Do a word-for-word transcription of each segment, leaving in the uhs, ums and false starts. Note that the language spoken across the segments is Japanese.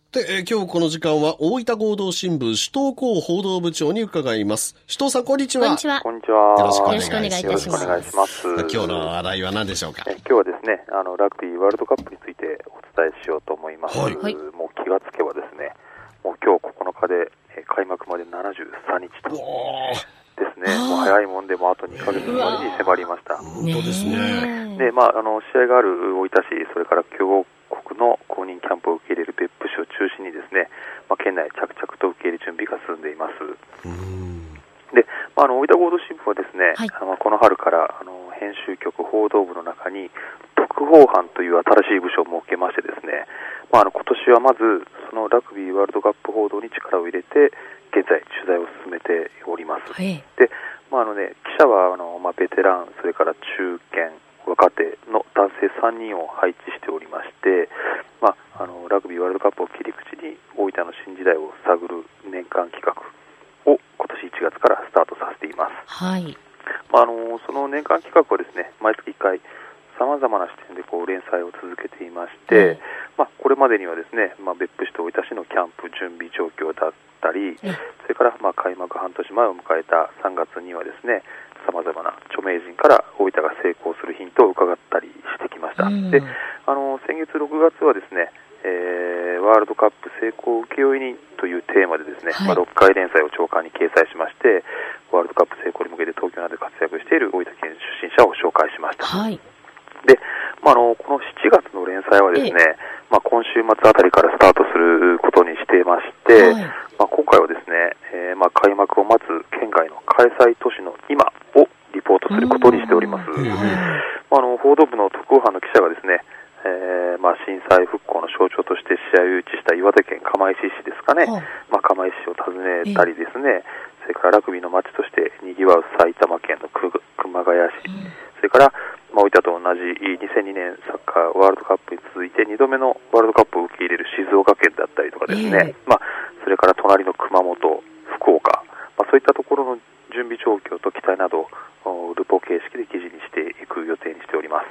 で、えー、今日この時間は大分合同新聞首東広報道部長に伺います。首藤さん、こんにちは。 こんにちは。 こんにちは。 よろしくお願いします。 よろしくお願いいたします。 よろしくお願いします。 今日の話題は何でしょうか。 え今日はですね、あのラグビーワールドカップについてお伝えしようと思います。 はい、 もう気がつけばですね、もう今日ここのかで開幕までななじゅうさんにちとですね、もう早いもんでもあとにかげつまでに迫りました。 本当ですね。 で、まああの試合がある大分市、それから強国の公認キャンプを受け入れる別府市を中心にですね、まあ、県内着々と受け入れ準備が進んでいます。 うんで、まあ、あの大分合同新聞はですね、 はい、 あのこの春からあの編集局報道部の中に特報班という新しい部署を設けましてですね、まあ、あの今年はまずそのラグビーワールドカップ報道に力を入れて現在取材を進めております。 はい、 で、まああのね、記者はあの、まあ、ベテラン、それから中堅、若手の男性さんにんを配置しておりまして、まあ、あのラグビーワールドカップを切り口に大分の新時代を探る年間企画を今年いちがつからスタートさせています。 はい。 まあ、あのその年間企画はですね、毎月いっかいさまざまな視点でこう連載を続けていまして、うん、まあ、これまでにはですね、まあ、別府市と大分市のキャンプ準備状況だったり、うん、それからまあ開幕半年前を迎えたさんがつにはですね、さまざまな著名人から大分が成功するヒントを伺ったりしてきました。うん、で、あの先月ろくがつはですね、えー、ワールドカップ成功請負人というテーマでですね、はい、まあ、ろっかい連載を朝刊に掲載しまして、ワールドカップ成功に向けて東京などで活躍している大分県出身者を紹介しました。 はい、 で、まあ、あのこのしちがつの連載はですね、まあ、今週末あたりからスタートすることにしていまして、はい、まあ、今回はですね、えーまあ、開幕を待つ県外の開催都市の今をリポートすることにしております。まあ、あの報道部の特報班の記者がですね、えーまあ、震災復興の象徴として試合を誘致した岩手県釜石市ですかね、はい、まあ、釜石市を訪ねたりですね、それからラグビーの街として賑わう埼玉県の熊谷市、うん、それから、まあ、大分と同じにせんにねんサッカーワールドカップに続いてにどめのワールドカップを受け入れる静岡県だったりとかですね、まあ、それから隣の熊本、福岡、まあ、そういったところの準備状況と期待などルポ形式で記事にしていく予定にしております。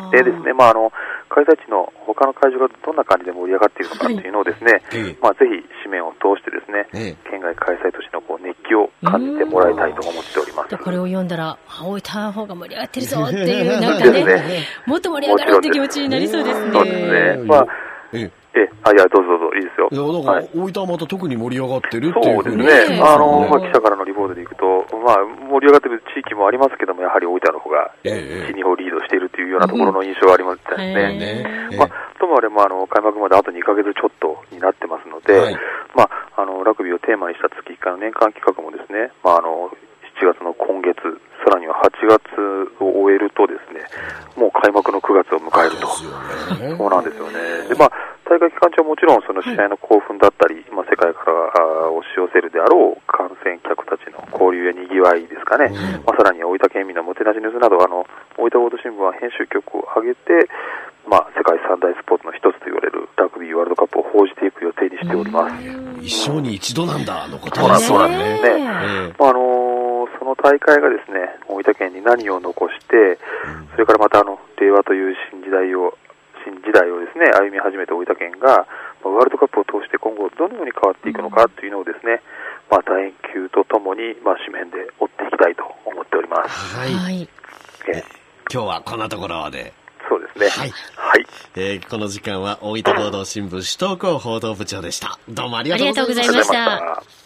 でですね、まあ、あの開催地の他の会場がどんな感じで盛り上がっているのかというのをですね、はい、まあ、ぜひ紙面を通してですね、ええ、県外開催都市のこう熱気を感じてもらいたいと思っております。 これを読んだら大分の方が盛り上がってるぞっていうなんかね、ね、もっと盛り上がろうって気持ちになりそうですね。 そうですね。まあ、えええ、あ、いや、どうぞどうぞ、いいですよ。 いや、だから、大分はまた特に盛り上がってるっていうふうに。 そうですね。あの、まあ、記者からのリポートでいくと、まあ、盛り上がってる地域もありますけども、やはり大分の方がいち、にほリードしているというようなところの印象がありますね。うん、まあ、ともあれも、あの、開幕まであとにかげつちょっとになってますので、はい、まあ、あの、ラグビーをテーマにした月いっかいの年間企画もですね、まあ、あの、しちがつの今月、さらにははちがつを終えるとですね、もう開幕のくがつを迎えると。そう, そうなんですよね。で、まあ、大会期間中はもちろんその試合の興奮だったり、はい、まあ、世界から押し寄せるであろう観戦客たちの交流やにぎわいですかね、うん、まあ、さらに大分県民のもてなしニュースなど、あの大分合同新聞は編集局を挙げて、まあ、世界三大スポーツの一つと言われるラグビーワールドカップを報じていく予定にしております。 一生に一度なんだのことですね。そうなんですね。まあ、あのその大会がですね、大分県に何を残して、うん、それからまたあの令和という新時代を新時代をですね歩み始めた大分県が、まあ、ワールドカップを通して今後どのように変わっていくのかというのをですね、まあ、楕円球とともに、まあ、紙面で追っていきたいと思っております。 はい。え今日はこんなところで。 そうですね。はい。はい、 えー、この時間は大分合同新聞首東広報道部長でした。どうもありがとうございました。 ありがとうございました。